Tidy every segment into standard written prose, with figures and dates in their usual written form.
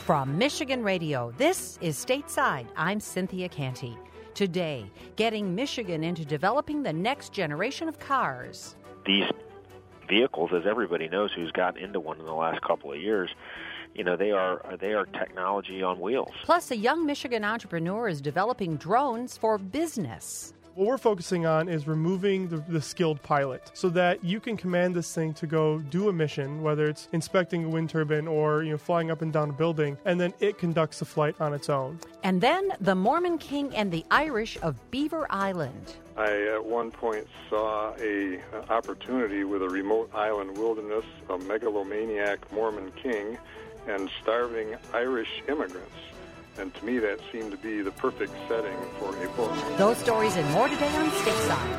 From Michigan Radio, this is Stateside. I'm Cynthia Canty. Today, getting Michigan into developing the next generation of cars. These vehicles, as everybody knows who's gotten into one in the last couple of years, they are technology on wheels. Plus, a young Michigan entrepreneur is developing drones for business. What we're focusing on is removing the skilled pilot so that you can command this thing to go do a mission, whether it's inspecting a wind turbine or flying up and down a building, and then it conducts the flight on its own. And then the Mormon King and the Irish of Beaver Island. I at one point saw an opportunity with a remote island wilderness, a megalomaniac Mormon king, and starving Irish immigrants. And to me, that seemed to be the perfect setting for a book. Those stories and more today on Stateside.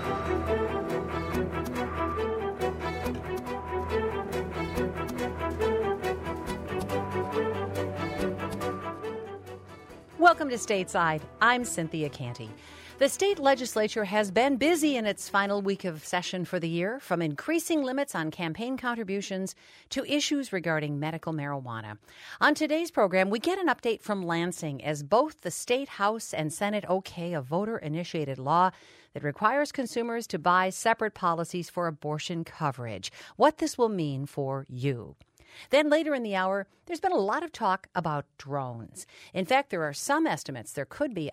Welcome to Stateside. I'm Cynthia Canty. The state legislature has been busy in its final week of session for the year, from increasing limits on campaign contributions to issues regarding medical marijuana. On today's program, we get an update from Lansing as both the State House and Senate okay a voter-initiated law that requires consumers to buy separate policies for abortion coverage. What this will mean for you. Then later in the hour, there's been a lot of talk about drones. In fact, there are some estimates there could be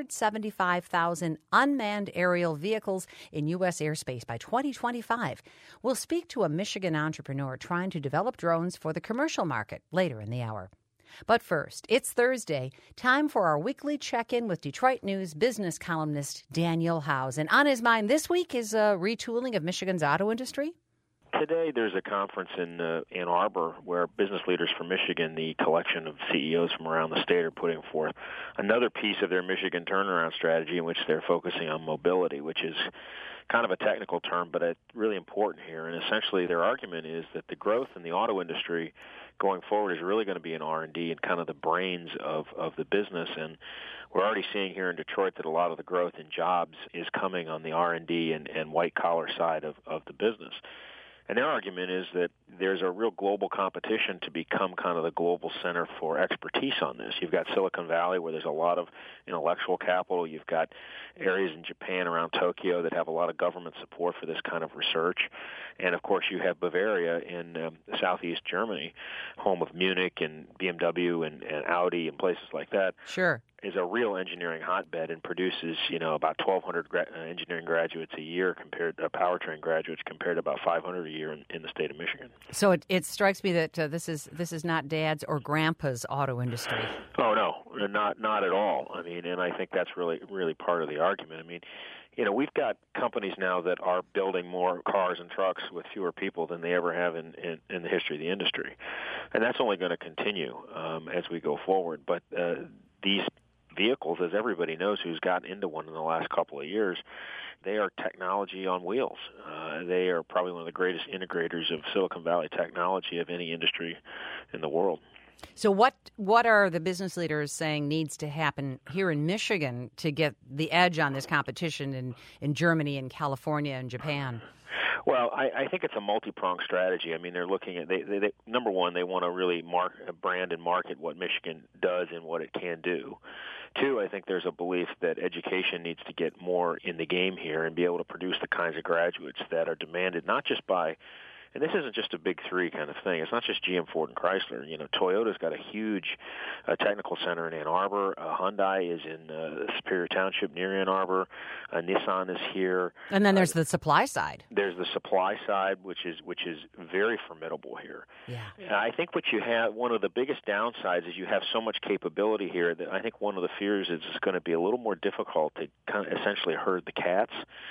175,000 unmanned aerial vehicles in U.S. airspace by 2025. We'll speak to a Michigan entrepreneur trying to develop drones for the commercial market later in the hour. But first, it's Thursday, time for our weekly check-in with Detroit News business columnist Daniel Howes. And on his mind this week is a retooling of Michigan's auto industry. Today there's a conference in Ann Arbor where business leaders from Michigan, the collection of CEOs from around the state, are putting forth another piece of their Michigan turnaround strategy in which they're focusing on mobility, which is kind of a technical term, but it's really important here. And essentially their argument is that the growth in the auto industry going forward is really going to be in R&D and kind of the brains of the business. And we're already seeing here in Detroit that a lot of the growth in jobs is coming on the R&D and white-collar side of the business. And their argument is that there's a real global competition to become kind of the global center for expertise on this. You've got Silicon Valley, where there's a lot of intellectual capital. You've got areas in Japan around Tokyo that have a lot of government support for this kind of research. And, of course, you have Bavaria in southeast Germany, home of Munich and BMW and Audi and places like that. Sure. Is a real engineering hotbed and produces, about 1,200 engineering graduates a year compared to powertrain graduates compared to about 500 a year in the state of Michigan. So it strikes me that this is not Dad's or Grandpa's auto industry. Oh no, not at all. I mean, and I think that's really part of the argument. I mean, we've got companies now that are building more cars and trucks with fewer people than they ever have in the history of the industry, and that's only going to continue as we go forward. But these vehicles, as everybody knows who's gotten into one in the last couple of years, they are technology on wheels. They are probably one of the greatest integrators of Silicon Valley technology of any industry in the world. So what are the business leaders saying needs to happen here in Michigan to get the edge on this competition in Germany and California and Japan? Well, I think it's a multi-pronged strategy. I mean, they're looking at, they number one, they want to really brand and market what Michigan does and what it can do. Two, I think there's a belief that education needs to get more in the game here and be able to produce the kinds of graduates that are demanded, not just by, and this isn't just a big three kind of thing. It's not just GM, Ford, and Chrysler. Toyota's got a huge technical center in Ann Arbor. Hyundai is in Superior Township near Ann Arbor. Nissan is here. And then there's the supply side. There's the supply side, which is very formidable here. Yeah. I think what you have, one of the biggest downsides is you have so much capability here that I think one of the fears is it's going to be a little more difficult to kind of essentially herd the cats.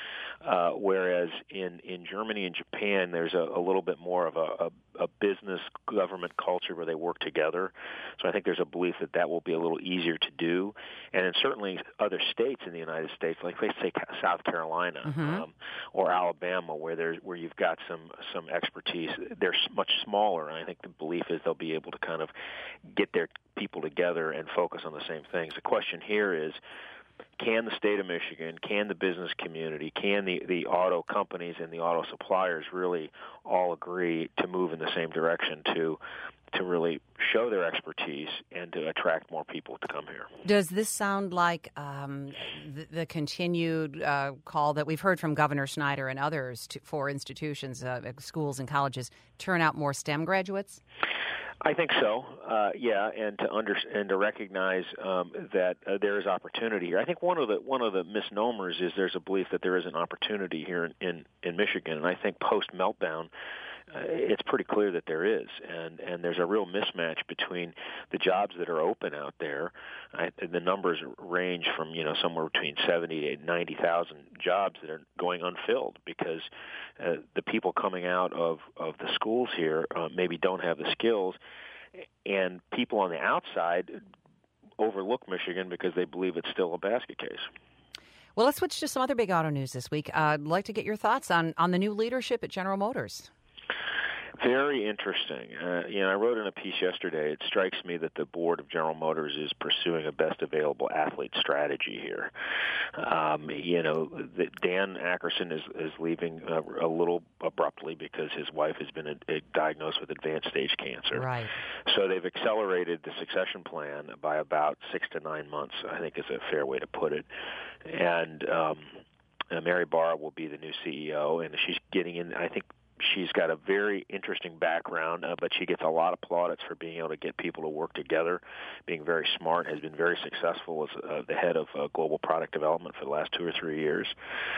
Whereas in Germany and Japan, there's a little bit more of a business government culture where they work together. So I think there's a belief that will be a little easier to do. And in certainly other states in the United States, like let's say South Carolina or Alabama, where you've got some expertise, they're much smaller. And I think the belief is they'll be able to kind of get their people together and focus on the same things. The question here is, can the state of Michigan, can the business community, can the auto companies and the auto suppliers really all agree to move in the same direction to really show their expertise and to attract more people to come here. Does this sound like the continued call that we've heard from Governor Snyder and others for institutions, schools and colleges, turn out more STEM graduates? I think so, and to recognize that there is opportunity here. I think one of the misnomers is there's a belief that there is an opportunity here in Michigan, and I think post meltdown, it's pretty clear that there is, and there's a real mismatch between the jobs that are open out there. The numbers range from somewhere between 70 to 90,000 jobs that are going unfilled because the people coming out of the schools here maybe don't have the skills, and people on the outside overlook Michigan because they believe it's still a basket case. Well, let's switch to some other big auto news this week. I'd like to get your thoughts on the new leadership at General Motors. Very interesting. I wrote in a piece yesterday, it strikes me that the board of General Motors is pursuing a best available athlete strategy here. Dan Ackerson is leaving a little abruptly because his wife has been diagnosed with advanced stage cancer. Right. So they've accelerated the succession plan by about 6 to 9 months, I think is a fair way to put it. And Mary Barra will be the new CEO, and she's getting in, I think, she's got a very interesting background, but she gets a lot of plaudits for being able to get people to work together, being very smart, has been very successful as the head of global product development for the last 2 or 3 years.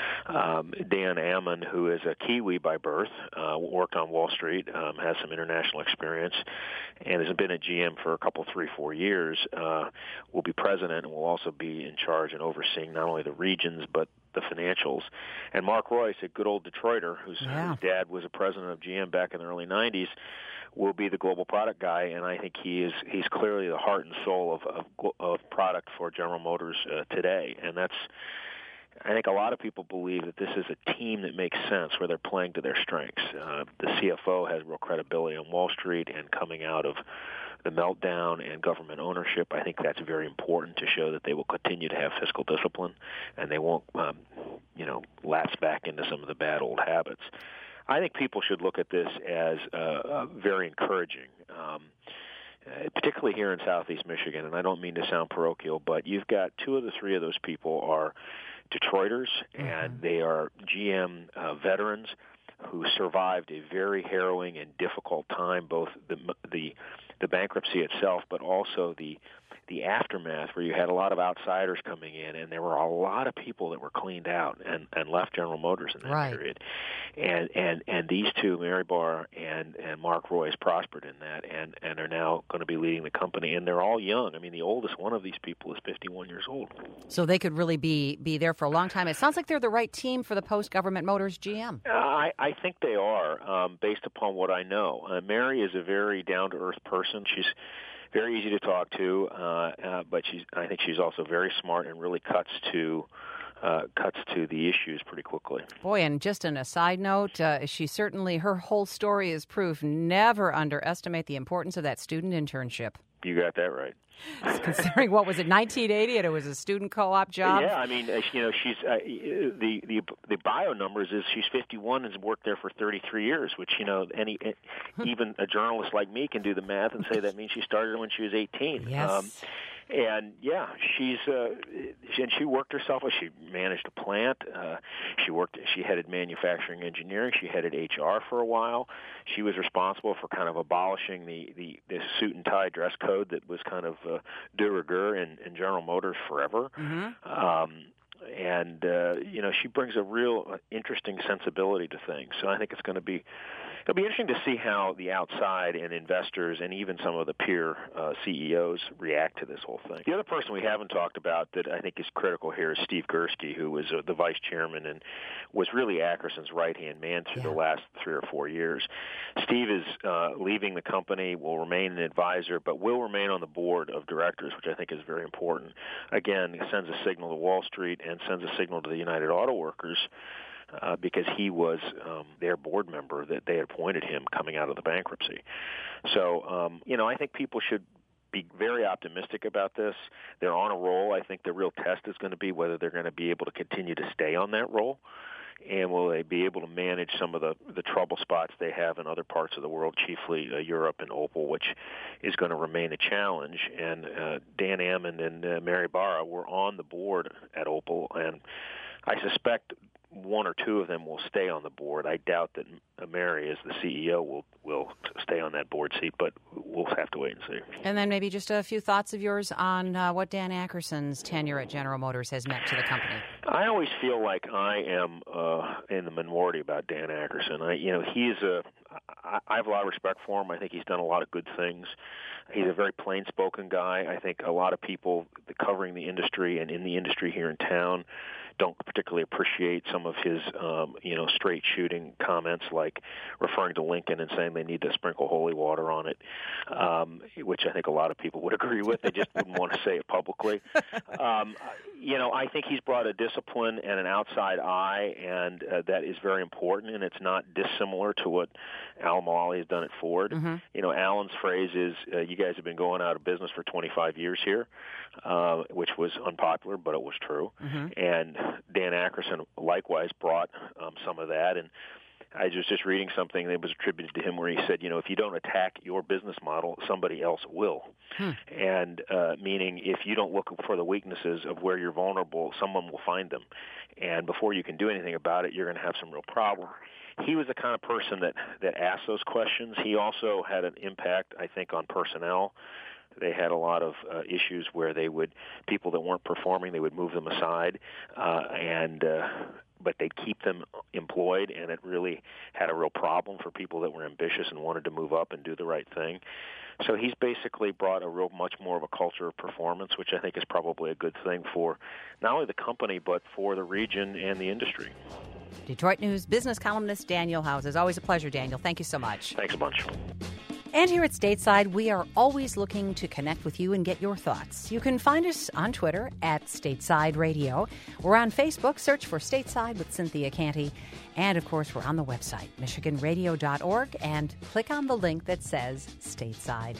Dan Ammon, who is a Kiwi by birth, worked on Wall Street, has some international experience, and has been at GM for a couple, 3, 4 years, will be president and will also be in charge and overseeing not only the regions but the financials. And Mark Royce, a good old Detroiter whose dad was a president of GM back in the early 90s, will be the global product guy, and I think he's clearly the heart and soul of product for General Motors today. And I think a lot of people believe that this is a team that makes sense, where they're playing to their strengths. The CFO has real credibility on Wall Street, and coming out of the meltdown and government ownership, I think that's very important to show that they will continue to have fiscal discipline and they won't, lapse back into some of the bad old habits. I think people should look at this as very encouraging, particularly here in Southeast Michigan. And I don't mean to sound parochial, but you've got 2 of the 3 of those people are Detroiters, and they are GM veterans who survived a very harrowing and difficult time, both the bankruptcy itself, but also the aftermath, where you had a lot of outsiders coming in, and there were a lot of people that were cleaned out and left General Motors in that period. And these 2, Mary Barr and Mark Royce, prospered in that and are now going to be leading the company. And they're all young. I mean, the oldest one of these people is 51 years old. So they could really be there for a long time. It sounds like they're the right team for the post-Government Motors GM. I think they are, based upon what I know. Mary is a very down-to-earth person. She's very easy to talk to, but I think she's also very smart and really cuts to the issues pretty quickly. Boy, and just on a side note, her whole story is proof. Never underestimate the importance of that student internship. You got that right. Considering, what was it, 1980, and it was a student co-op job? Yeah, I mean, she's the bio numbers is she's 51 and has worked there for 33 years, which, even a journalist like me can do the math and say that means she started when she was 18. Yes. And she worked herself. She managed a plant. She headed manufacturing engineering. She headed HR for a while. She was responsible for kind of abolishing the suit and tie dress code that was kind of de rigueur in General Motors forever. Mm-hmm. She brings a real interesting sensibility to things. So I think it'll be interesting to see how the outside and investors and even some of the peer CEOs react to this whole thing. The other person we haven't talked about that I think is critical here is Steve Gursky, who was the vice chairman and was really Ackerson's right-hand man through the last 3 or 4 years. Steve is leaving the company, will remain an advisor, but will remain on the board of directors, which I think is very important. Again, it sends a signal to Wall Street and sends a signal to the United Auto Workers, because he was their board member that they appointed him coming out of the bankruptcy. So, I think people should be very optimistic about this. They're on a roll. I think the real test is going to be whether they're going to be able to continue to stay on that roll, and will they be able to manage some of the trouble spots they have in other parts of the world, chiefly Europe and Opal, which is going to remain a challenge. And Dan Ammon and Mary Barra were on the board at Opal, and I suspect one or two of them will stay on the board. I doubt that Mary, as the CEO, will stay on that board seat, but we'll have to wait and see. And then maybe just a few thoughts of yours on what Dan Ackerson's tenure at General Motors has meant to the company. I always feel like I am in the minority about Dan Ackerson. I have a lot of respect for him. I think he's done a lot of good things. He's a very plain-spoken guy. I think a lot of people covering the industry and in the industry here in town don't particularly appreciate some of his, straight shooting comments, like referring to Lincoln and saying they need to sprinkle holy water on it, which I think a lot of people would agree with. They just wouldn't want to say it publicly. I think he's brought a discipline and an outside eye, and that is very important, and it's not dissimilar to what Al Mulally has done at Ford. Mm-hmm. Alan's phrase is, you guys have been going out of business for 25 years here, which was unpopular, but it was true. Mm-hmm. And Dan Ackerson likewise brought some of that, and I was just reading something that was attributed to him where he said, if you don't attack your business model, somebody else will. And meaning if you don't look for the weaknesses of where you're vulnerable, someone will find them. And before you can do anything about it, you're going to have some real problems. He was the kind of person that asked those questions. He also had an impact, I think, on personnel. They had a lot of issues where people that weren't performing, they would move them aside, but they'd keep them employed, and it really had a real problem for people that were ambitious and wanted to move up and do the right thing. So he's basically brought much more of a culture of performance, which I think is probably a good thing for not only the company, but for the region and the industry. Detroit News business columnist Daniel Houses. Always a pleasure, Daniel. Thank you so much. Thanks a bunch. And here at Stateside, we are always looking to connect with you and get your thoughts. You can find us on Twitter at Stateside Radio. We're on Facebook. Search for Stateside with Cynthia Canty. And, of course, we're on the website, michiganradio.org, and click on the link that says Stateside.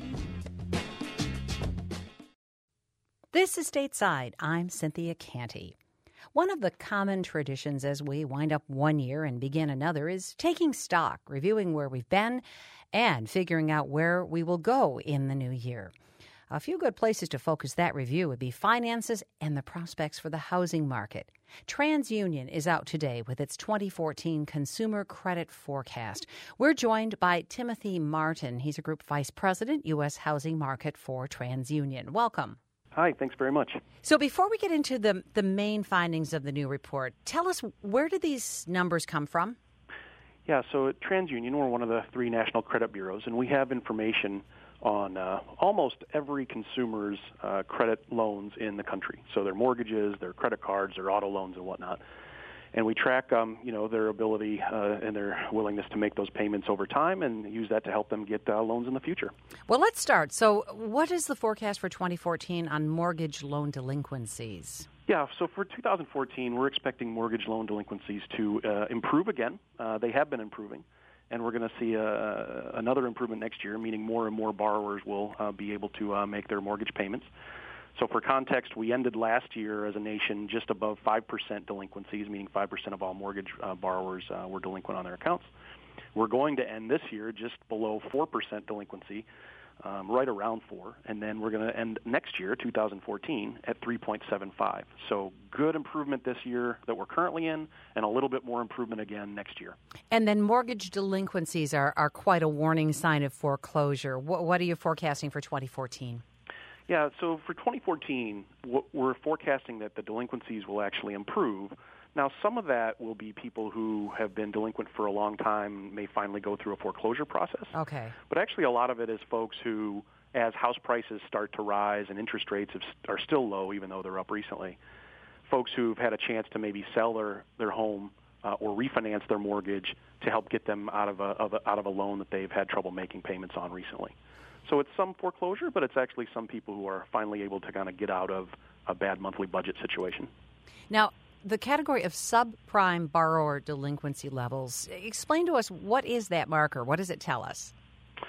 This is Stateside. I'm Cynthia Canty. One of the common traditions as we wind up one year and begin another is taking stock, reviewing where we've been, and figuring out where we will go in the new year. A few good places to focus that review would be finances and the prospects for the housing market. TransUnion is out today with its 2014 Consumer Credit Forecast. We're joined by Timothy Martin. He's a Group Vice President, U.S. Housing Market for TransUnion. Welcome. Hi, thanks very much. So before we get into the main findings of the new report, tell us, where did these numbers come from? Yeah, so at TransUnion, we're one of the 3 national credit bureaus, and we have information on almost every consumer's credit loans in the country. So their mortgages, their credit cards, their auto loans, and whatnot. And we track, their ability and their willingness to make those payments over time, and use that to help them get loans in the future. Well, let's start. So what is the forecast for 2014 on mortgage loan delinquencies? Yeah, so for 2014, we're expecting mortgage loan delinquencies to improve again. They have been improving, and we're going to see another improvement next year, meaning more and more borrowers will be able to make their mortgage payments. So for context, we ended last year as a nation just above 5% delinquencies, meaning 5% of all mortgage borrowers were delinquent on their accounts. We're going to end this year just below 4% delinquency, right around 4%, and then we're going to end next year, 2014, at 3.75%. So good improvement this year that we're currently in, and a little bit more improvement again next year. And then mortgage delinquencies are quite a warning sign of foreclosure. What are you forecasting for 2014? Yeah, so for 2014, we're forecasting that the delinquencies will actually improve. Now, some of that will be people who have been delinquent for a long time, may finally go through a foreclosure process. Okay. But actually a lot of it is folks who, as house prices start to rise and interest rates are still low, even though they're up recently, folks who've had a chance to maybe sell their home or refinance their mortgage to help get them out of a loan that they've had trouble making payments on recently. So it's some foreclosure, but it's actually some people who are finally able to kind of get out of a bad monthly budget situation. Now, the category of subprime borrower delinquency levels, explain to us, what is that marker? What does it tell us?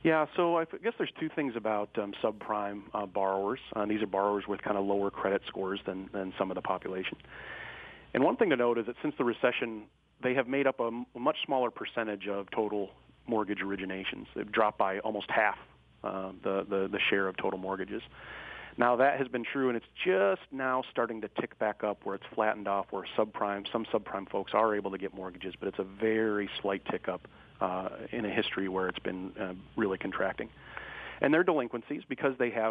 Yeah, so I guess there's two things about subprime borrowers. These are borrowers with kind of lower credit scores than some of the population. And one thing to note is that since the recession, they have made up a much smaller percentage of total mortgage originations. They've dropped by almost half the share of total mortgages. Now, that has been true, and it's just now starting to tick back up where it's flattened off, where some subprime folks are able to get mortgages, but it's a very slight tick up in a history where it's been really contracting. And their delinquencies, because they have,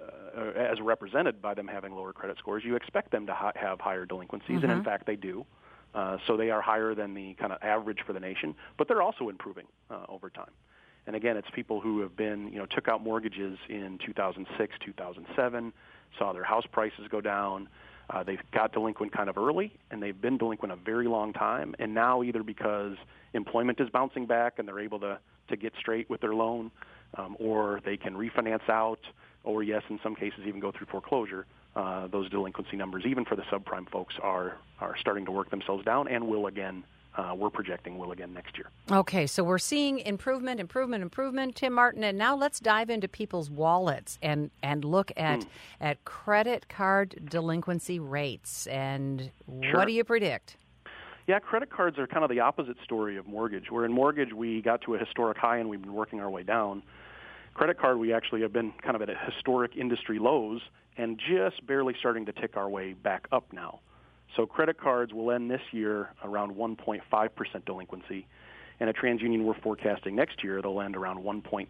as represented by them having lower credit scores, you expect them to have higher delinquencies, and in fact they do. So they are higher than the kind of average for the nation, but they're also improving over time. And again, it's people who have been, took out mortgages in 2006, 2007, saw their house prices go down. They've got delinquent kind of early, and they've been delinquent a very long time. And now either because employment is bouncing back and they're able to get straight with their loan, or they can refinance out, or yes, in some cases even go through foreclosure, those delinquency numbers, even for the subprime folks, are starting to work themselves down and will again. We're projecting will again next year. Okay, so we're seeing improvement, Tim Martin, and now let's dive into people's wallets and look at credit card delinquency rates. And what do you predict? Yeah, credit cards are kind of the opposite story of mortgage. Where in mortgage we got to a historic high and we've been working our way down. Credit card, we actually have been kind of at a historic industry lows and just barely starting to tick our way back up now. So credit cards will end this year around 1.5% delinquency, and at TransUnion we're forecasting next year they'll end around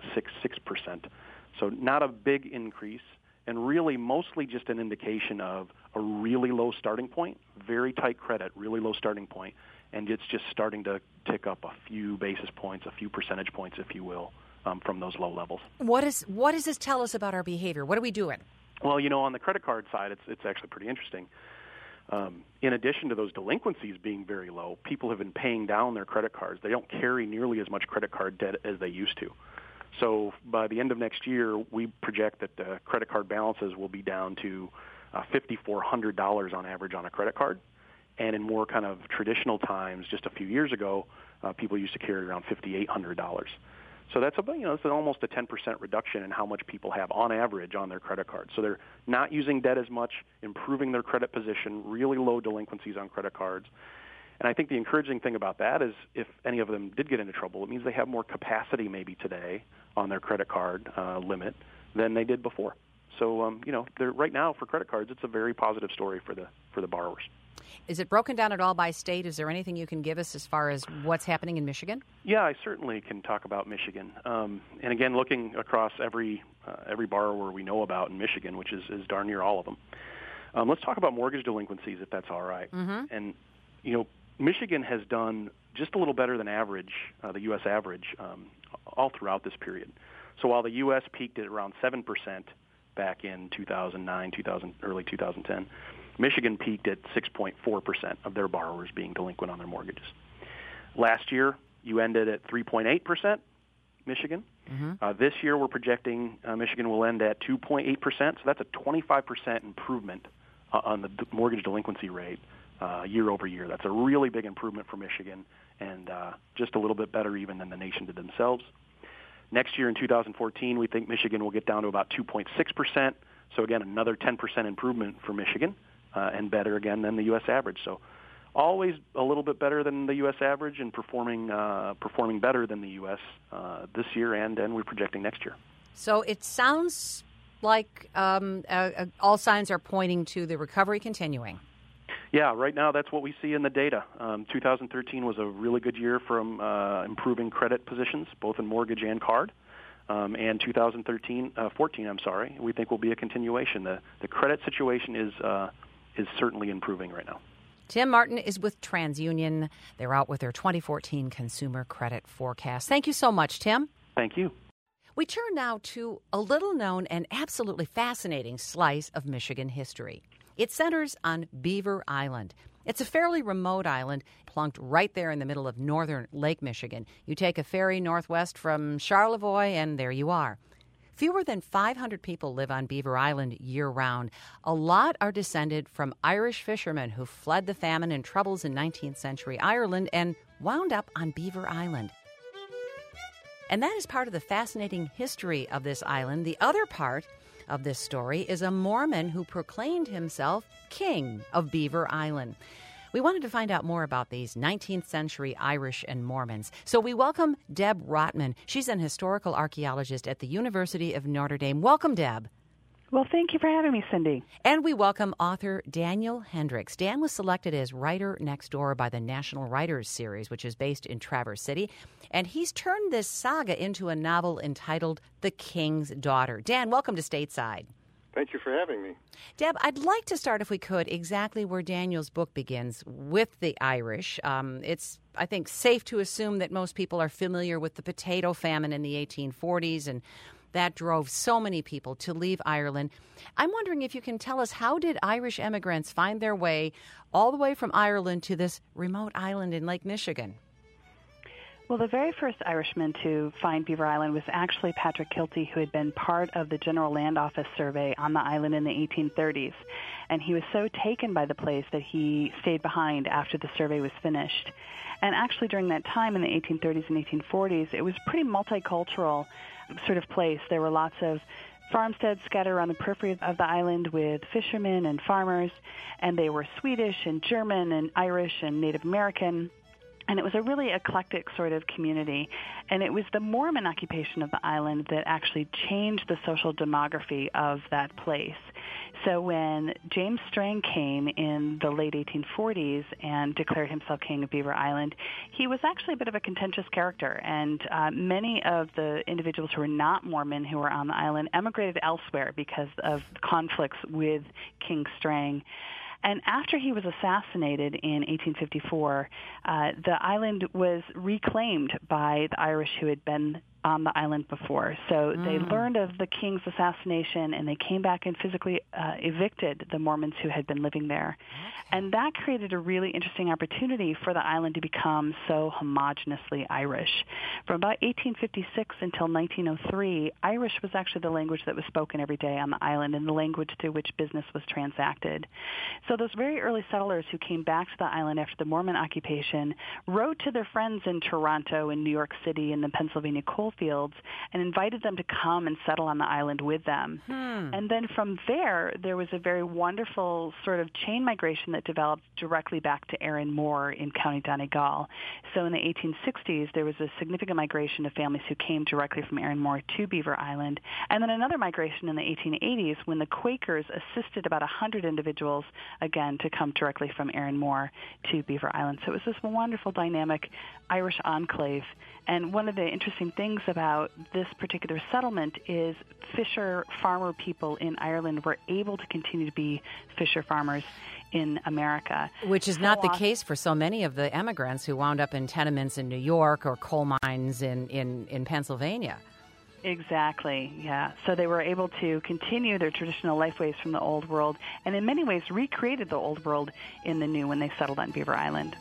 1.66%. So not a big increase, and really mostly just an indication of a really low starting point, very tight credit, really low starting point, and it's just starting to tick up a few basis points, a few percentage points, if you will, from those low levels. What does this tell us about our behavior? What are we doing? Well, on the credit card side, it's actually pretty interesting. In addition to those delinquencies being very low, people have been paying down their credit cards. They don't carry nearly as much credit card debt as they used to. So by the end of next year, we project that the credit card balances will be down to $5,400 on average on a credit card. And in more kind of traditional times, just a few years ago, people used to carry around $5,800. So that's about, it's almost a 10% reduction in how much people have on average on their credit card. So they're not using debt as much, improving their credit position, really low delinquencies on credit cards. And I think the encouraging thing about that is if any of them did get into trouble, it means they have more capacity maybe today on their credit card limit than they did before. So, they're, right now for credit cards, it's a very positive story for the borrowers. Is it broken down at all by state? Is there anything you can give us as far as what's happening in Michigan? Yeah, I certainly can talk about Michigan. And again, looking across every borrower we know about in Michigan, which is darn near all of them. Let's talk about mortgage delinquencies, if that's all right. Mm-hmm. And, Michigan has done just a little better than average, the U.S. average, all throughout this period. So while the U.S. peaked at around 7% back in 2009, early 2010, Michigan peaked at 6.4% of their borrowers being delinquent on their mortgages. Last year, you ended at 3.8%, Michigan. Mm-hmm. This year, we're projecting Michigan will end at 2.8%, so that's a 25% improvement on the mortgage delinquency rate year over year. That's a really big improvement for Michigan, and just a little bit better even than the nation did themselves. Next year in 2014, we think Michigan will get down to about 2.6%, so again, another 10% improvement for Michigan. And better again than the U.S. average. So always a little bit better than the U.S. average and performing better than the U.S. This year and we're projecting next year. So it sounds like all signs are pointing to the recovery continuing. Yeah, right now that's what we see in the data. 2013 was a really good year from improving credit positions, both in mortgage and card. And 2014, we think will be a continuation. The credit situation is certainly improving right now. Tim Martin is with TransUnion. They're out with their 2014 Consumer Credit Forecast. Thank you so much, Tim. Thank you. We turn now to a little-known and absolutely fascinating slice of Michigan history. It centers on Beaver Island. It's a fairly remote island plunked right there in the middle of northern Lake Michigan. You take a ferry northwest from Charlevoix, and there you are. Fewer than 500 people live on Beaver Island year-round. A lot are descended from Irish fishermen who fled the famine and troubles in 19th century Ireland and wound up on Beaver Island. And that is part of the fascinating history of this island. The other part of this story is a Mormon who proclaimed himself king of Beaver Island. We wanted to find out more about these 19th century Irish and Mormons. So we welcome Deb Rotman. She's an historical archaeologist at the University of Notre Dame. Welcome, Deb. Well, thank you for having me, Cindy. And we welcome author Daniel Hendricks. Dan was selected as writer next door by the National Writers Series, which is based in Traverse City. And he's turned this saga into a novel entitled The King's Daughter. Dan, welcome to Stateside. Thank you for having me. Deb, I'd like to start, if we could, exactly where Daniel's book begins, with the Irish. It's, I think, safe to assume that most people are familiar with the potato famine in the 1840s, and that drove so many people to leave Ireland. I'm wondering if you can tell us, how did Irish immigrants find their way all the way from Ireland to this remote island in Lake Michigan? Well, the very first Irishman to find Beaver Island was actually Patrick Kilty, who had been part of the General Land Office survey on the island in the 1830s. And he was so taken by the place that he stayed behind after the survey was finished. And actually during that time in the 1830s and 1840s, it was a pretty multicultural sort of place. There were lots of farmsteads scattered around the periphery of the island with fishermen and farmers, and they were Swedish and German and Irish and Native American. And it was a really eclectic sort of community. And it was the Mormon occupation of the island that actually changed the social demography of that place. So when James Strang came in the late 1840s and declared himself king of Beaver Island, he was actually a bit of a contentious character. And many of the individuals who were not Mormon who were on the island emigrated elsewhere because of conflicts with King Strang. And after he was assassinated in 1854, the island was reclaimed by the Irish who had been on the island before. So they learned of the king's assassination, and they came back and physically evicted the Mormons who had been living there. And that created a really interesting opportunity for the island to become so homogeneously Irish. From about 1856 until 1903, Irish was actually the language that was spoken every day on the island and the language through which business was transacted. So those very early settlers who came back to the island after the Mormon occupation wrote to their friends in Toronto and New York City and the Pennsylvania coal fields and invited them to come and settle on the island with them. And then from there was a very wonderful sort of chain migration that developed directly back to Erin Moor in County Donegal. So in the 1860s, there was a significant migration of families who came directly from Erin Moor to Beaver Island. And then another migration in the 1880s when the Quakers assisted about 100 individuals, again, to come directly from Erin Moor to Beaver Island. So it was this wonderful, dynamic Irish enclave. And one of the interesting things about this particular settlement is fisher farmer people in Ireland were able to continue to be fisher farmers in America. Which is not the case for so many of the immigrants who wound up in tenements in New York or coal mines in Pennsylvania. Exactly, yeah. So they were able to continue their traditional lifeways from the Old World and in many ways recreated the Old World in the New when they settled on Beaver Island.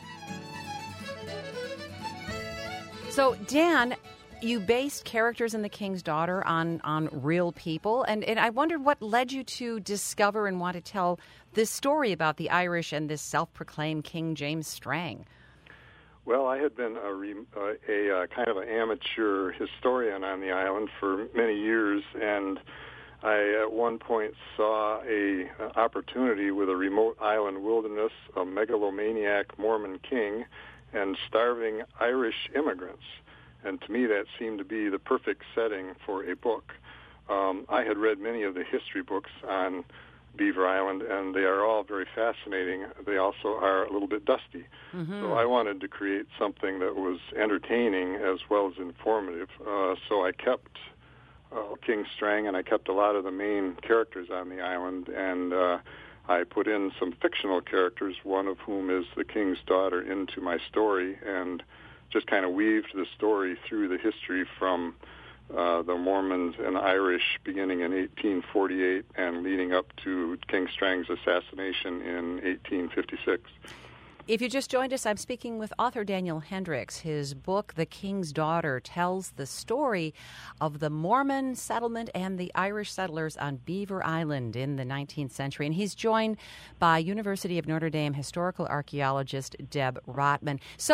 So, Dan, you based characters in The King's Daughter on real people, and I wondered what led you to discover and want to tell this story about the Irish and this self-proclaimed King James Strang. Well, I had been a kind of an amateur historian on the island for many years, and I at one point saw a opportunity with a remote island wilderness, a megalomaniac Mormon king, and starving Irish immigrants. And to me, that seemed to be the perfect setting for a book. I had read many of the history books on Beaver Island, and they are all very fascinating. They also are a little bit dusty. So I wanted to create something that was entertaining as well as informative. So I kept King Strang, and I kept a lot of the main characters on the island, and I put in some fictional characters, one of whom is the King's Daughter, into my story, and just kind of weaved the story through the history from the Mormons and Irish beginning in 1848 and leading up to King Strang's assassination in 1856. If you just joined us, I'm speaking with author Daniel Hendricks. His book, The King's Daughter, tells the story of the Mormon settlement and the Irish settlers on Beaver Island in the 19th century. And he's joined by University of Notre Dame historical archaeologist Deb Rotman. So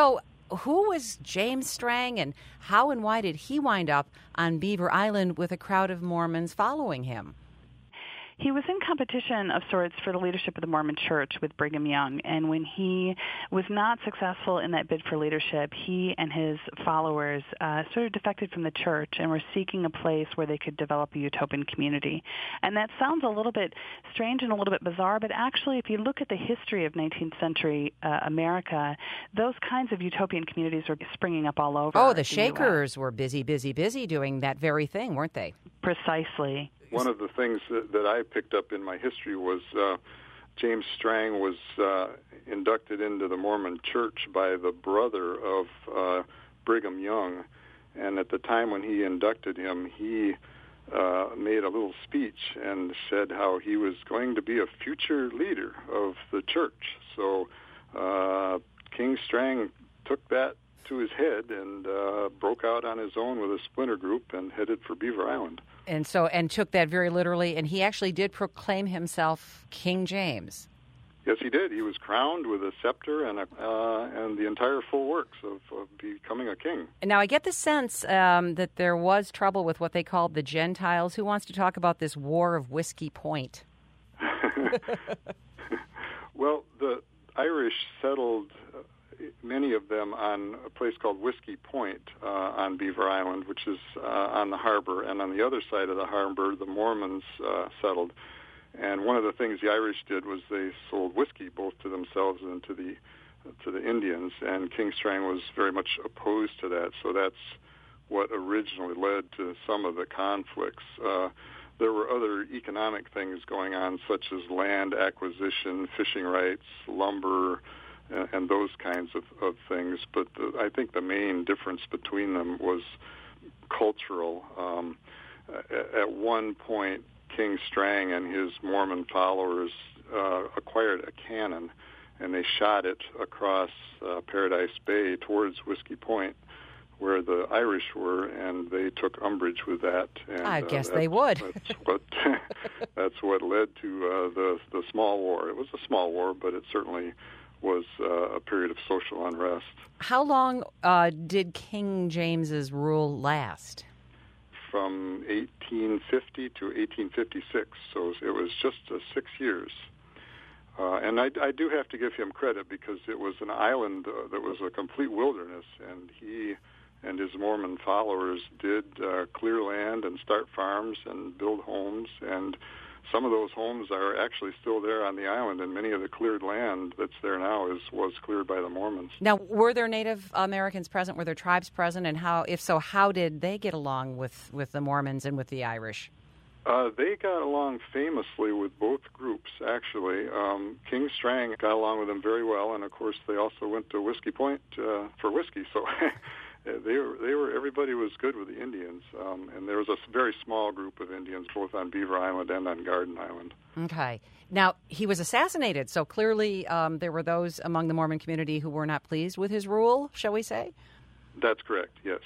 who was James Strang, and how and why did he wind up on Beaver Island with a crowd of Mormons following him? He was in competition of sorts for the leadership of the Mormon Church with Brigham Young, and when he was not successful in that bid for leadership, he and his followers sort of defected from the church and were seeking a place where they could develop a utopian community. And that sounds a little bit strange and a little bit bizarre, but actually if you look at the history of 19th century America, those kinds of utopian communities were springing up all over. Oh, the Shakers were busy doing that very thing, weren't they? Precisely. One of the things that I picked up in my history was James Strang was inducted into the Mormon Church by the brother of Brigham Young, and at the time when he inducted him, he made a little speech and said how he was going to be a future leader of the church. So King Strang took that to his head and broke out on his own with a splinter group and headed for Beaver Island. And took that very literally, and he actually did proclaim himself King James. Yes, he did. He was crowned with a scepter and the entire full works of becoming a king. Now, I get the sense that there was trouble with what they called the Gentiles. Who wants to talk about this War of Whiskey Point? Well, the Irish settled many of them on a place called Whiskey Point on Beaver Island, which is on the harbor. And on the other side of the harbor, the Mormons settled. And one of the things the Irish did was they sold whiskey both to themselves and to the Indians. And King Strang was very much opposed to that. So that's what originally led to some of the conflicts. There were other economic things going on, such as land acquisition, fishing rights, lumber, and those kinds of things. But I think the main difference between them was cultural. At one point, King Strang and his Mormon followers acquired a cannon, and they shot it across Paradise Bay towards Whiskey Point, where the Irish were, and they took umbrage with that. And, I guess they would. That's what led to the small war. It was a small war, but it certainly was a period of social unrest. How long did King James's rule last? From 1850 to 1856, so it was just 6 years. And I do have to give him credit because it was an island that was a complete wilderness, and he and his Mormon followers did clear land and start farms and build homes, and some of those homes are actually still there on the island, and many of the cleared land that's there now was cleared by the Mormons. Now, were there Native Americans present? Were there tribes present? And if so, how did they get along with the Mormons and with the Irish? They got along famously with both groups, actually. King Strang got along with them very well, and of course they also went to Whiskey Point for whiskey, so everybody was good with the Indians, and there was a very small group of Indians both on Beaver Island and on Garden Island. Okay. Now, he was assassinated, so clearly there were those among the Mormon community who were not pleased with his rule, shall we say? That's correct, yes.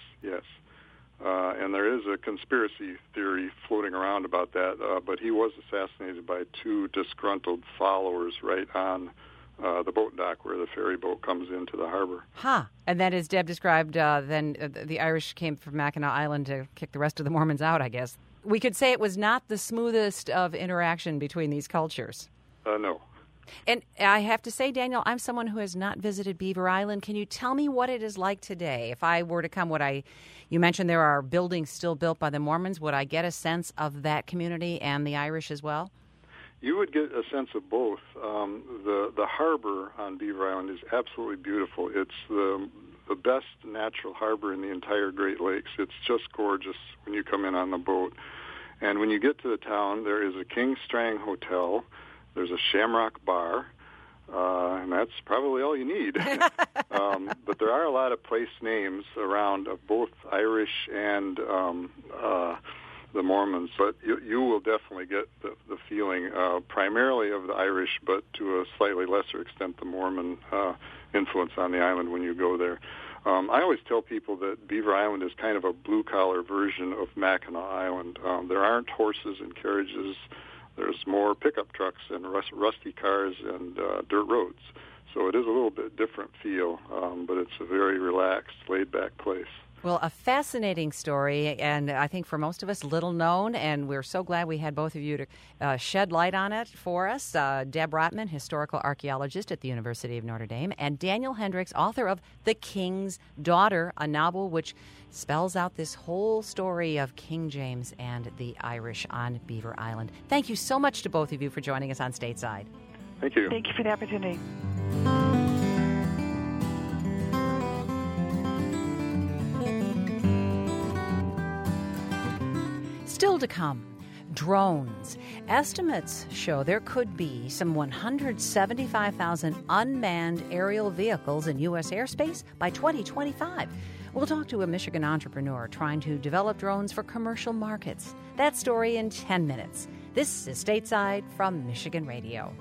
And there is a conspiracy theory floating around about that, but he was assassinated by two disgruntled followers right on the boat dock where the ferry boat comes into the harbor. And then, as Deb described, then the Irish came from Mackinac Island to kick the rest of the Mormons out, I guess. We could say it was not the smoothest of interaction between these cultures. No. And I have to say, Daniel, I'm someone who has not visited Beaver Island. Can you tell me what it is like today? If I were to come, you mentioned there are buildings still built by the Mormons. Would I get a sense of that community and the Irish as well? You would get a sense of both. The harbor on Beaver Island is absolutely beautiful. It's the best natural harbor in the entire Great Lakes. It's just gorgeous when you come in on the boat. And when you get to the town, there is a King Strang Hotel. There's a Shamrock Bar, and that's probably all you need. But there are a lot of place names around of both Irish and the Mormons. But you will definitely get the feeling primarily of the Irish, but to a slightly lesser extent the Mormon influence on the island when you go there. I always tell people that Beaver Island is kind of a blue-collar version of Mackinac Island. There aren't horses and carriages there's more pickup trucks and rusty cars and dirt roads. So it is a little bit different feel, but it's a very relaxed, laid-back place. Well, a fascinating story, and I think for most of us, little known, and we're so glad we had both of you to shed light on it for us. Deb Rotman, historical archaeologist at the University of Notre Dame, and Daniel Hendricks, author of The King's Daughter, a novel which spells out this whole story of King James and the Irish on Beaver Island. Thank you so much to both of you for joining us on Stateside. Thank you. Thank you for the opportunity. Still to come, drones. Estimates show there could be some 175,000 unmanned aerial vehicles in U.S. airspace by 2025. We'll talk to a Michigan entrepreneur trying to develop drones for commercial markets. That story in 10 minutes. This is Stateside from Michigan Radio.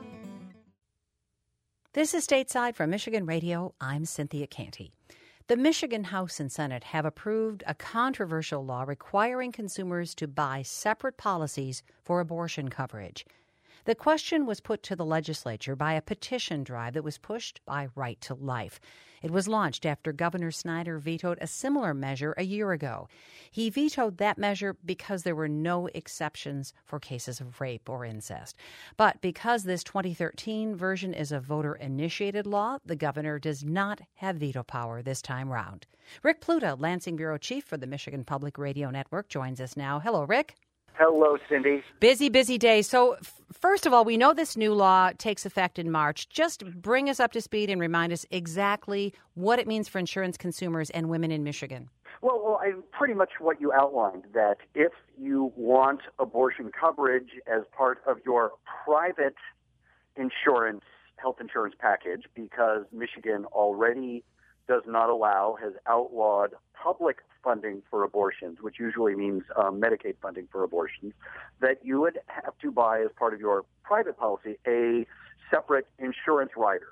This is Stateside from Michigan Radio. I'm Cynthia Canty. The Michigan House and Senate have approved a controversial law requiring consumers to buy separate policies for abortion coverage. The question was put to the legislature by a petition drive that was pushed by Right to Life. It was launched after Governor Snyder vetoed a similar measure a year ago. He vetoed that measure because there were no exceptions for cases of rape or incest. But because this 2013 version is a voter-initiated law, the governor does not have veto power this time round. Rick Pluta, Lansing Bureau Chief for the Michigan Public Radio Network, joins us now. Hello, Rick. Hello, Cindy. Busy day. So, first of all, we know this new law takes effect in March. Just bring us up to speed and remind us exactly what it means for insurance consumers and women in Michigan. Well, pretty much what you outlined, that if you want abortion coverage as part of your private insurance, health insurance package, because Michigan already does not allow, has outlawed public funding for abortions, which usually means Medicaid funding for abortions, that you would have to buy as part of your private policy a separate insurance rider,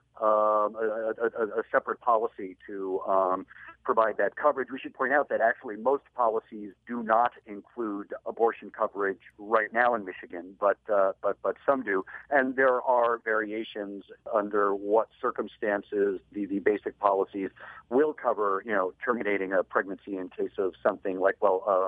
a separate policy to provide that coverage. We should point out that actually most policies do not include abortion coverage right now in Michigan, but some do. And there are variations under what circumstances the basic policies will cover, terminating a pregnancy in case of something like,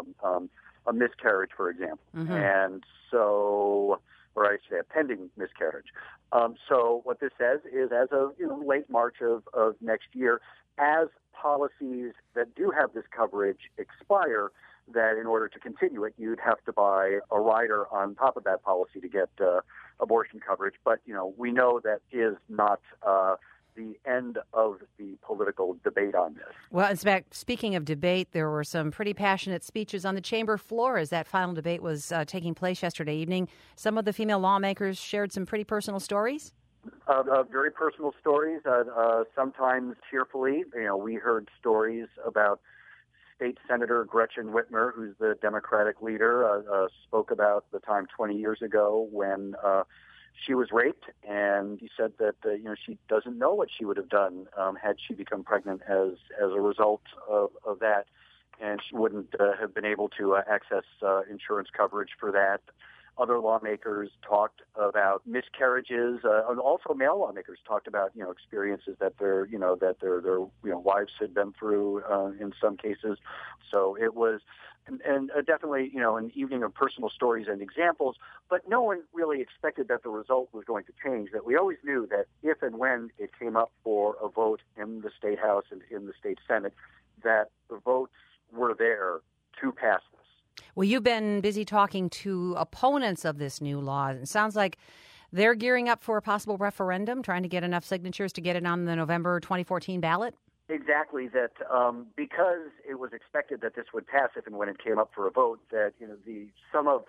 a miscarriage, for example. Mm-hmm. And so, or I should say a pending miscarriage. So what this says is as of late March of next year, as policies that do have this coverage expire, that in order to continue it, you'd have to buy a rider on top of that policy to get abortion coverage. But, we know that is not the end of the political debate on this. Well, in fact, speaking of debate, there were some pretty passionate speeches on the chamber floor as that final debate was taking place yesterday evening. Some of the female lawmakers shared some pretty personal stories. Very personal stories, sometimes tearfully. We heard stories about State Senator Gretchen Whitmer, who's the Democratic leader, spoke about the time 20 years ago when she was raped, and he said that she doesn't know what she would have done had she become pregnant as a result of that, and she wouldn't have been able to access insurance coverage for that. Other lawmakers talked about miscarriages, and also male lawmakers talked about experiences that their wives had been through in some cases. So it was, and definitely an evening of personal stories and examples. But no one really expected that the result was going to change. That we always knew that if and when it came up for a vote in the State House and in the State Senate, that the votes were there to pass this. Well, you've been busy talking to opponents of this new law. It sounds like they're gearing up for a possible referendum, trying to get enough signatures to get it on the November 2014 ballot. Exactly, that because it was expected that this would pass if and when it came up for a vote, that some of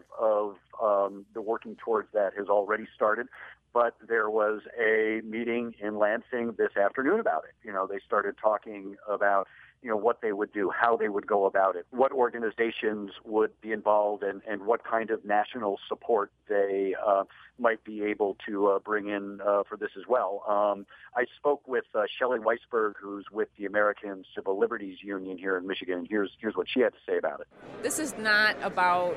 the working towards that has already started. But there was a meeting in Lansing this afternoon about it. They started talking about what they would do, how they would go about it, what organizations would be involved, and what kind of national support they might be able to bring in for this as well. I spoke with Shelley Weisberg, who's with the American Civil Liberties Union here in Michigan, and here's what she had to say about it. This is not about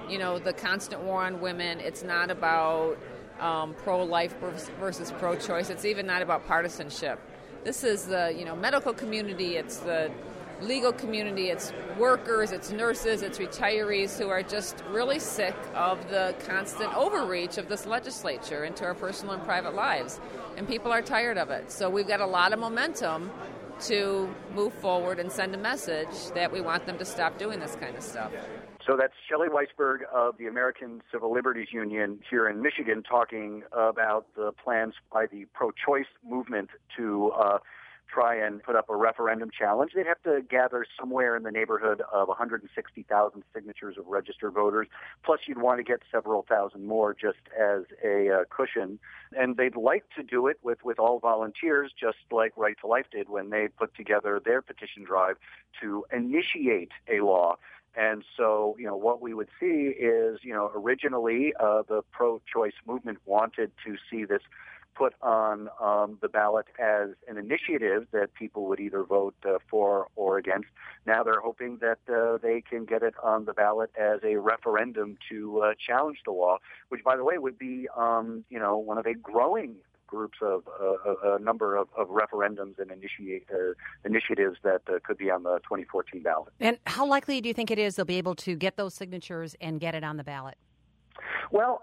the constant war on women. It's not about pro-life versus pro-choice. It's even not about partisanship. This is the medical community. It's the legal community. It's workers. It's nurses. It's retirees who are just really sick of the constant overreach of this legislature into our personal and private lives. And people are tired of it. So we've got a lot of momentum to move forward and send a message that we want them to stop doing this kind of stuff. So that's Shelley Weisberg of the American Civil Liberties Union here in Michigan talking about the plans by the pro-choice movement to try and put up a referendum challenge. They'd have to gather somewhere in the neighborhood of 160,000 signatures of registered voters, plus you'd want to get several thousand more just as a cushion. And they'd like to do it with all volunteers, just like Right to Life did when they put together their petition drive to initiate a law. And so, what we would see is, originally the pro-choice movement wanted to see this put on the ballot as an initiative that people would either vote for or against. Now they're hoping that they can get it on the ballot as a referendum to challenge the law, which, by the way, would be, one of a growing groups of a number of referendums and initiatives that could be on the 2014 ballot. And how likely do you think it is they'll be able to get those signatures and get it on the ballot? Well,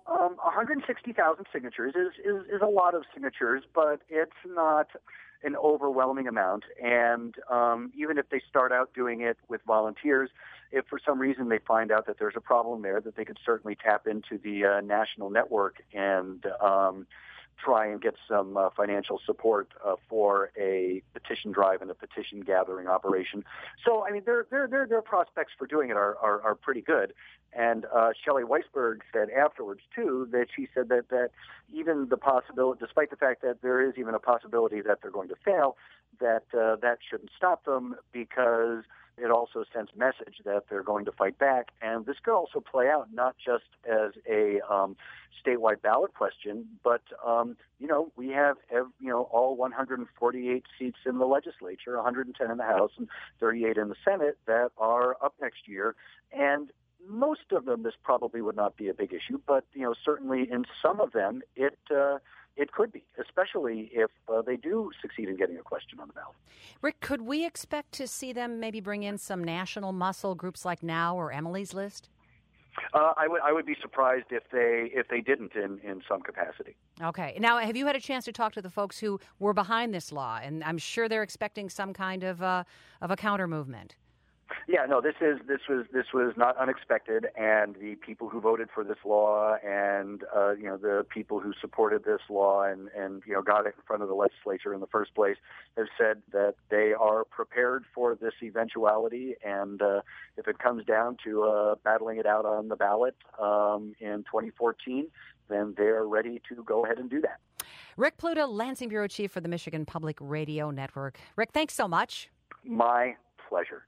160,000 signatures is a lot of signatures, but it's not an overwhelming amount. And even if they start out doing it with volunteers, if for some reason they find out that there's a problem there, that they could certainly tap into the national network and try and get some financial support for a petition drive and a petition gathering operation. So, I mean, their prospects for doing it are pretty good. And Shelley Weisberg said afterwards, too, that she said that even the possibility, despite the fact that there is even a possibility that they're going to fail, that shouldn't stop them because it also sends a message that they're going to fight back. And this could also play out not just as a statewide ballot question, but, we have, all 148 seats in the legislature, 110 in the House and 38 in the Senate that are up next year. And most of them, this probably would not be a big issue, but, certainly in some of them, it could be, especially if they do succeed in getting a question on the ballot. Rick, could we expect to see them maybe bring in some national muscle groups like NOW or Emily's List? I would be surprised if they didn't in some capacity. Okay. Now, have you had a chance to talk to the folks who were behind this law? And I'm sure they're expecting some kind of a counter movement. Yeah, no, this was not unexpected, and the people who voted for this law and the people who supported this law and got it in front of the legislature in the first place have said that they are prepared for this eventuality, and if it comes down to battling it out on the ballot in 2014, then they're ready to go ahead and do that. Rick Pluta, Lansing Bureau Chief for the Michigan Public Radio Network. Rick, thanks so much. My pleasure.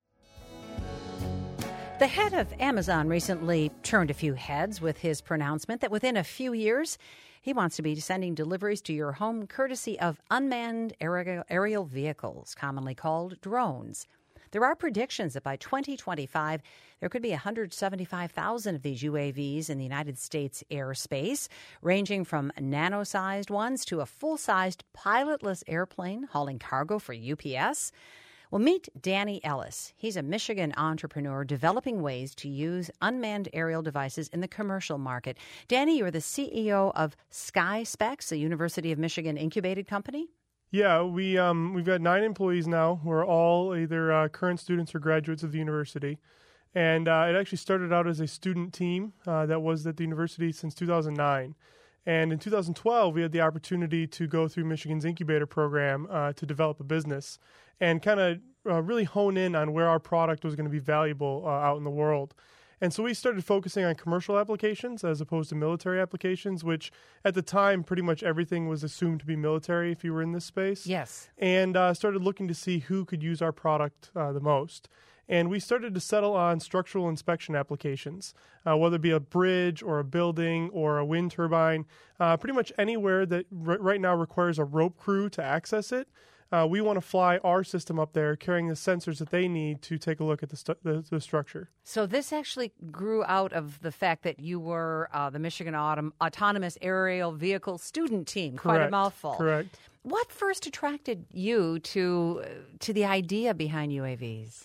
The head of Amazon recently turned a few heads with his pronouncement that within a few years, he wants to be sending deliveries to your home courtesy of unmanned aerial vehicles, commonly called drones. There are predictions that by 2025, there could be 175,000 of these UAVs in the United States airspace, ranging from nano-sized ones to a full-sized pilotless airplane hauling cargo for UPS. Well, meet Danny Ellis. He's a Michigan entrepreneur developing ways to use unmanned aerial devices in the commercial market. Danny, you're the CEO of SkySpecs, a University of Michigan incubated company. Yeah, we've got 9 employees now who are all either current students or graduates of the university. And it actually started out as a student team that was at the university since 2009. And in 2012, we had the opportunity to go through Michigan's incubator program to develop a business and kind of really hone in on where our product was going to be valuable out in the world. And so we started focusing on commercial applications as opposed to military applications, which at the time pretty much everything was assumed to be military if you were in this space. Yes. And started looking to see who could use our product the most. And we started to settle on structural inspection applications, whether it be a bridge or a building or a wind turbine, pretty much anywhere that right now requires a rope crew to access it. we want to fly our system up there carrying the sensors that they need to take a look at the structure. So this actually grew out of the fact that you were the Michigan Autonomous Aerial Vehicle Student Team. Quite Correct. a mouthful. Correct. What first attracted you to the idea behind UAVs?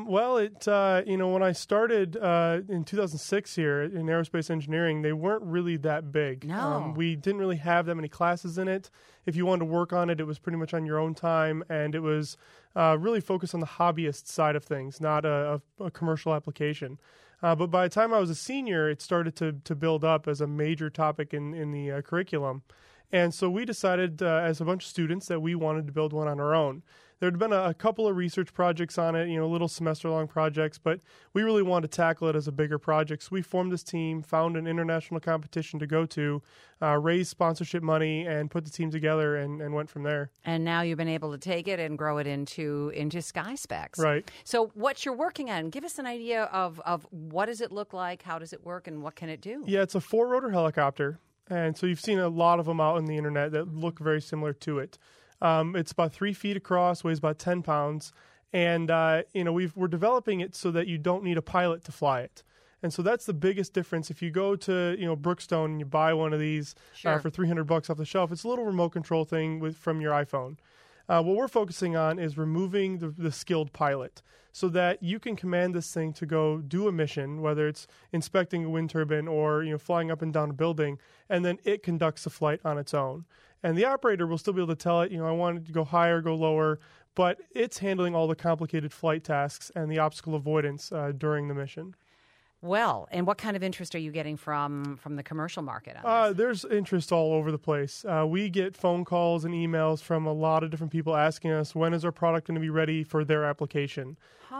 When I started in 2006 here in aerospace engineering, they weren't really that big. No. We didn't really have that many classes in it. If you wanted to work on it, it was pretty much on your own time, and it was really focused on the hobbyist side of things, not a commercial application. But by the time I was a senior, it started to build up as a major topic in the curriculum. And so we decided as a bunch of students that we wanted to build one on our own. There had been a couple of research projects on it, little semester-long projects, but we really wanted to tackle it as a bigger project. So we formed this team, found an international competition to go to, raised sponsorship money, and put the team together and went from there. And now you've been able to take it and grow it into Sky Specs. Right. So what you're working on, give us an idea of what does it look like, how does it work, and what can it do? Yeah, it's a 4-rotor helicopter. And so you've seen a lot of them out on the internet that look very similar to it. It's about 3 feet across, weighs about 10 pounds. And, we're developing it so that you don't need a pilot to fly it. And so that's the biggest difference. If you go to, Brookstone and you buy one of these Sure. for $300 off the shelf, it's a little remote control thing from your iPhone. What we're focusing on is removing the skilled pilot so that you can command this thing to go do a mission, whether it's inspecting a wind turbine or flying up and down a building, and then it conducts the flight on its own. And the operator will still be able to tell it, I want it to go higher, go lower, but it's handling all the complicated flight tasks and the obstacle avoidance during the mission. Well, and what kind of interest are you getting from the commercial market on this? There's interest all over the place. We get phone calls and emails from a lot of different people asking us, when is our product going to be ready for their application?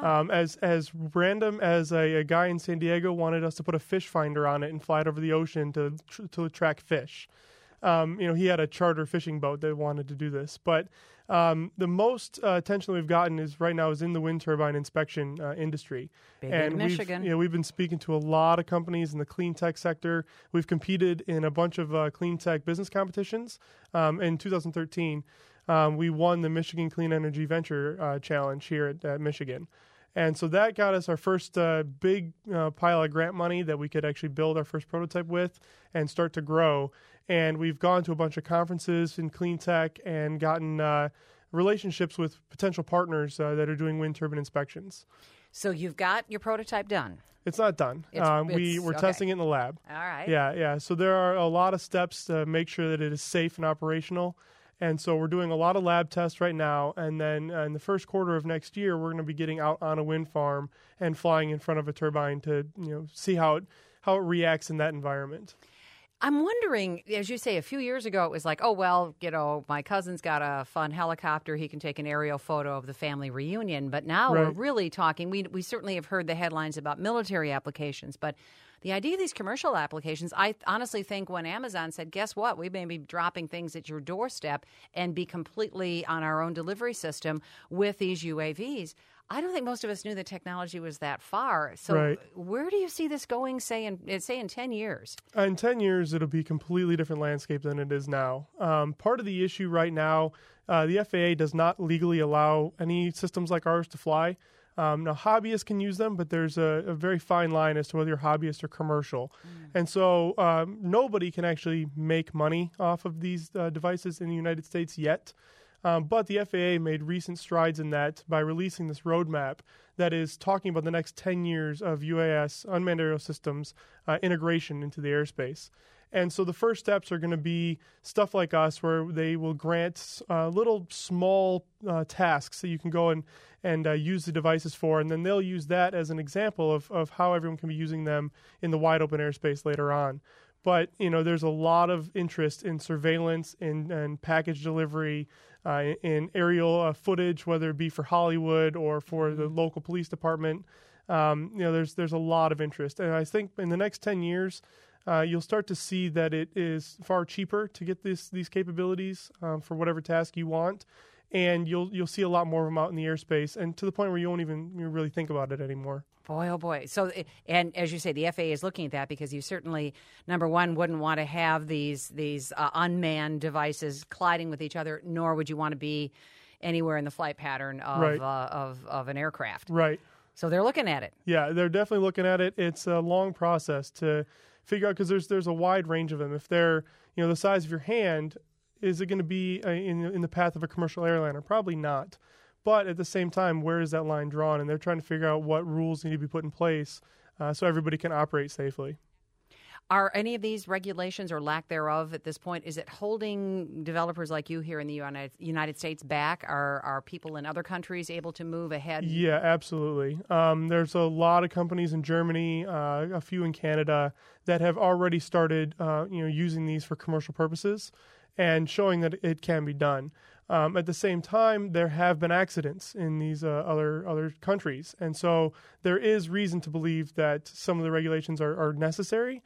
As random as a guy in San Diego wanted us to put a fish finder on it and fly it over the ocean to track fish. He had a charter fishing boat that wanted to do this. But the most attention we've gotten is in the wind turbine inspection industry. Big in Michigan. We've been speaking to a lot of companies in the clean tech sector. We've competed in a bunch of clean tech business competitions. In 2013, we won the Michigan Clean Energy Venture Challenge here at Michigan. And so that got us our first big pile of grant money that we could actually build our first prototype with and start to grow. And we've gone to a bunch of conferences in clean tech and gotten relationships with potential partners that are doing wind turbine inspections. So you've got your prototype done. It's not done. We're testing it in the lab. All right. Yeah. So there are a lot of steps to make sure that it is safe and operational. And so we're doing a lot of lab tests right now, and then in the first quarter of next year, we're going to be getting out on a wind farm and flying in front of a turbine to see how it reacts in that environment. I'm wondering, as you say, a few years ago, it was like, my cousin's got a fun helicopter. He can take an aerial photo of the family reunion. But now We're really talking. We certainly have heard the headlines about military applications, but the idea of these commercial applications, I honestly think when Amazon said, guess what, we may be dropping things at your doorstep and be completely on our own delivery system with these UAVs, I don't think most of us knew the technology was that far. So where do you see this going, say in 10 years? In 10 years, it'll be a completely different landscape than it is now. Part of the issue right now, the FAA does not legally allow any systems like ours to fly. Now, hobbyists can use them, but there's a very fine line as to whether you're hobbyist or commercial. And so nobody can actually make money off of these devices in the United States yet. But the FAA made recent strides in that by releasing this roadmap that is talking about the next 10 years of UAS, unmanned aerial systems, integration into the airspace. And so the first steps are going to be stuff like us where they will grant little small tasks that you can go and use the devices for, and then they'll use that as an example of how everyone can be using them in the wide open airspace later on. But, there's a lot of interest in surveillance, in package delivery, in aerial footage, whether it be for Hollywood or for the local police department. There's a lot of interest. And I think in the next 10 years, you'll start to see that it is far cheaper to get these capabilities for whatever task you want. And you'll see a lot more of them out in the airspace, and to the point where you won't even really think about it anymore. Boy, oh boy. So, and as you say, the FAA is looking at that because you certainly, number one, wouldn't want to have these unmanned devices colliding with each other, nor would you want to be anywhere in the flight pattern of Right. of an aircraft. Right. So they're looking at it. Yeah, they're definitely looking at it. It's a long process to figure out, because there's a wide range of them. If they're the size of your hand, is it going to be in the path of a commercial airliner? Probably not. But at the same time, where is that line drawn? And they're trying to figure out what rules need to be put in place so everybody can operate safely. Are any of these regulations or lack thereof at this point, is it holding developers like you here in the United States back? Are people in other countries able to move ahead? Yeah, absolutely. There's a lot of companies in Germany, a few in Canada, that have already started using these for commercial purposes and showing that it can be done. At the same time, there have been accidents in these other countries, and so there is reason to believe that some of the regulations are necessary.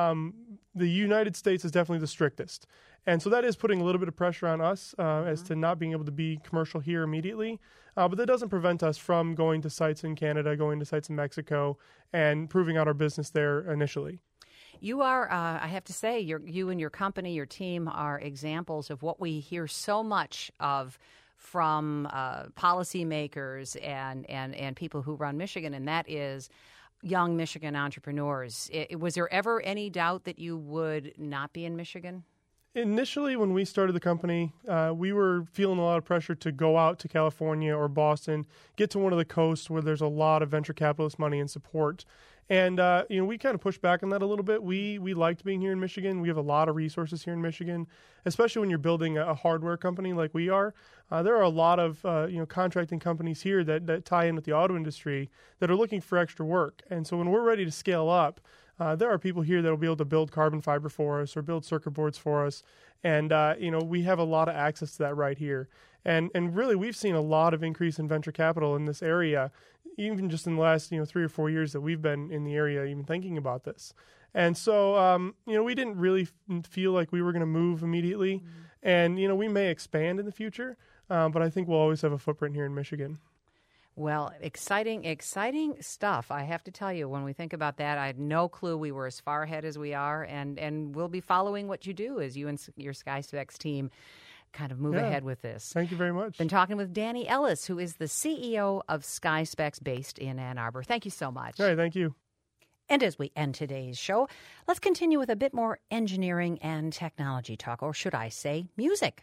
The United States is definitely the strictest, and so that is putting a little bit of pressure on us as to not being able to be commercial here immediately. But that doesn't prevent us from going to sites in Canada, going to sites in Mexico, and proving out our business there initially. You are, I have to say, you and your company, your team are examples of what we hear so much of from policymakers and people who run Michigan, and that is young Michigan entrepreneurs. Was there ever any doubt that you would not be in Michigan? Initially, when we started the company, we were feeling a lot of pressure to go out to California or Boston, get to one of the coasts where there's a lot of venture capitalist money and support. And, we kind of pushed back on that a little bit. We liked being here in Michigan. We have a lot of resources here in Michigan, especially when you're building a hardware company like we are. There are a lot of, contracting companies here that tie in with the auto industry that are looking for extra work. And so when we're ready to scale up, there are people here that will be able to build carbon fiber for us or build circuit boards for us. And, we have a lot of access to that right here. And really, we've seen a lot of increase in venture capital in this area, even just in the last 3 or 4 years that we've been in the area even thinking about this. And so, we didn't really feel like we were going to move immediately. Mm-hmm. And, we may expand in the future, but I think we'll always have a footprint here in Michigan. Well, exciting stuff. I have to tell you, when we think about that, I had no clue we were as far ahead as we are, and we'll be following what you do as you and your SkySpecs team kind of move ahead with this. Thank you very much. Been talking with Danny Ellis, who is the CEO of SkySpecs based in Ann Arbor. Thank you so much. All right, thank you. And as we end today's show, let's continue with a bit more engineering and technology talk, or should I say music.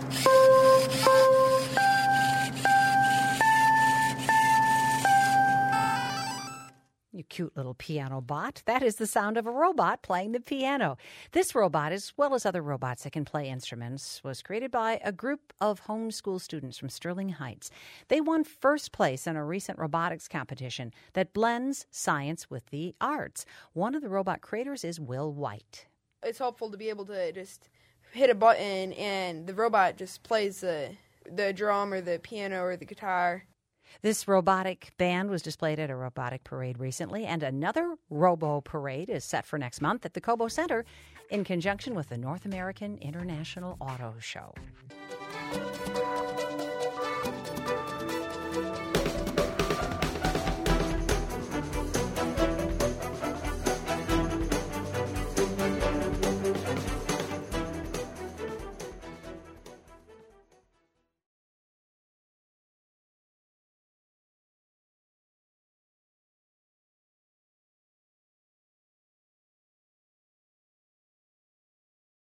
You cute little piano bot. That is the sound of a robot playing the piano. This robot, as well as other robots that can play instruments, was created by a group of homeschool students from Sterling Heights. They won first place in a recent robotics competition that blends science with the arts. One of the robot creators is Will White. It's helpful to be able to just hit a button and the robot just plays the drum or the piano or the guitar. This robotic band was displayed at a robotic parade recently, and another Robo Parade is set for next month at the Cobo Center in conjunction with the North American International Auto Show.